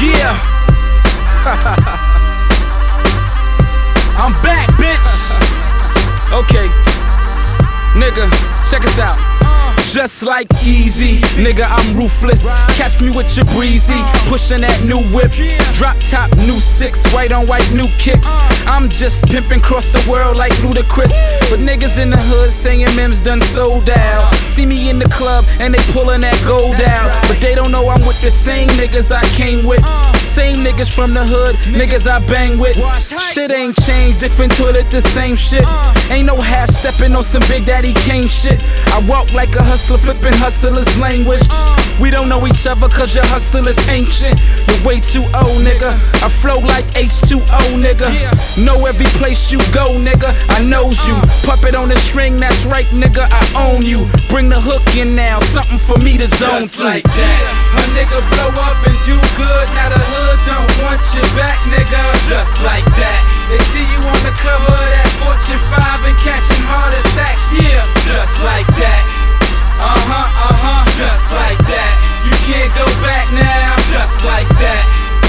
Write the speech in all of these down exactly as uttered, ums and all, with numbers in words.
Yeah. I'm back, bitch. Okay. Nigga, check us out. Just like Easy, nigga, I'm ruthless. Catch me with your breezy, pushing that new whip. Drop top, new six, white on white, new kicks. I'm just pimping across the world like Ludacris. But niggas in the hood saying Mims done sold out. See me in the club and they pulling that gold out. But they don't know I'm with the same niggas I came with. Same niggas from the hood, niggas I bang with. Shit ain't changed, different toilet, the same shit. Ain't no half stepping on some Big Daddy Kane shit. I walk like a hustler, flipping hustlers language. We don't know each other cause your hustle is ancient. You're way too old, nigga. I flow like H two O, nigga. Know every place you go, nigga. I knows you. Puppet on the string, that's right, nigga. I own you. Bring the hook in now, something for me to zone to. Just like that. A nigga blow up and do good. Now the hood don't want you back, nigga. Just like that. They see you on the cover of that Fortune five and catching heart attacks. Yeah, just like that. Uh-huh, uh-huh, just like that. You can't go back now, just like that.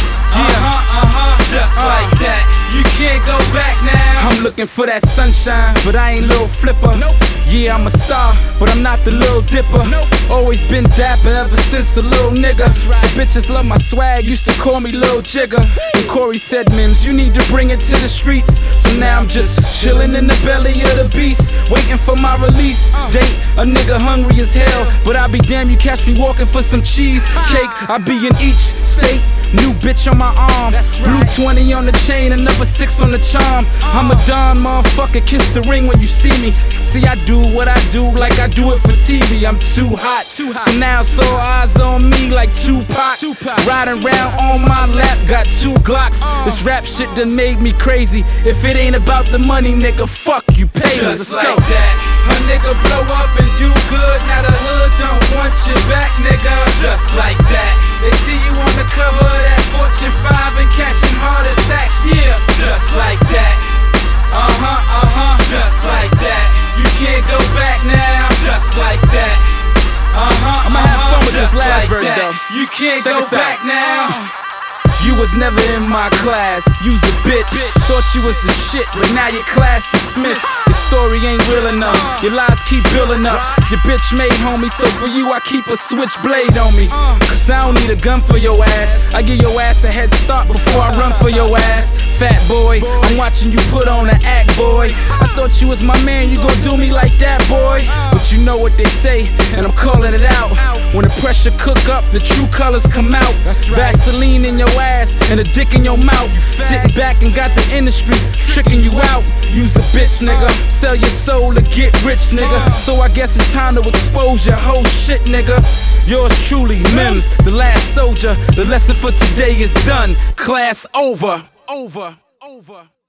Uh-huh, uh-huh, just like that. You can't go back now. I'm looking for that sunshine, but I ain't Lil Flipper. Nope. Yeah, I'm a star, but I'm not the Lil Dipper. Nope. Always been dapper ever since a little nigga. Right. So bitches love my swag, used to call me Lil Jigger. And Corey said, Mims, you need to bring it to the streets. So now I'm just chilling in the belly of the beast, waiting for my release date. A nigga hungry as hell, but I be damn you catch me walking for some cheesecake. I be in each state. New bitch on my arm, blue twenty on the chain, another six on the charm. I'm a Don motherfucker, kiss the ring when you see me. See, I do what I do like I do it for T V. I'm too hot, so now it's all eyes on me like Tupac. Riding round on my lap, got two Glocks. This rap shit done made me crazy. If it ain't about the money, nigga, fuck you, pay me. Let's like go. That. A nigga blow up and do good. Now the hood don't want you back, nigga. Just like that. They see you on the cover of that Fortune five and catching heart attacks. Yeah, just like that. Uh-huh, uh-huh, just like that. You can't go back now, just like that. Uh-huh, I'ma have fun with this last like verse that. though. You can't Check go this out. back now. You was never in my class, you's a bitch. Thought you was the shit, but now your class dismissed. Your story ain't real enough, your lies keep building up. Your bitch made homie, so for you I keep a switchblade on me. Cause I don't need a gun for your ass, I give your ass a head start before I run for your ass. Fat boy, I'm watching you put on an act, boy. I thought you was my man, you gon' do me like that, boy. But you know what they say, and I'm calling it out. When the pressure cook up, the true colors come out. Vaseline in your ass and a dick in your mouth. Sitting back and got the industry tricking you out. Use a bitch, nigga. Sell your soul to get rich, nigga. So I guess it's time to expose your whole shit, nigga. Yours truly, Mims, the last soldier. The lesson for today is done. Class over. Over. Over.